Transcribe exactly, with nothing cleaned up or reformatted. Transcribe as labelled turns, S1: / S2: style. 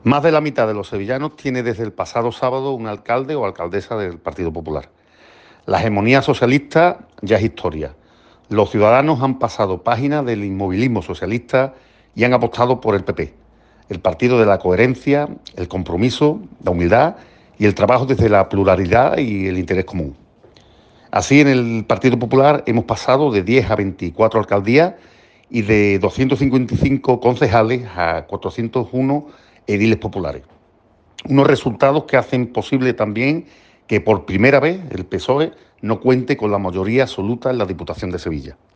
S1: Más de la mitad de los sevillanos tiene desde el pasado sábado un alcalde o alcaldesa del Partido Popular. La hegemonía socialista ya es historia. Los ciudadanos han pasado página del inmovilismo socialista y han apostado por el P P, el partido de la coherencia, el compromiso, la humildad y el trabajo desde la pluralidad y el interés común. Así, en el Partido Popular hemos pasado de diez a veinticuatro alcaldías y de doscientos cincuenta y cinco concejales a cuatrocientos uno ediles populares. Unos resultados que hacen posible también que por primera vez el P S O E no cuente con la mayoría absoluta en la Diputación de Sevilla.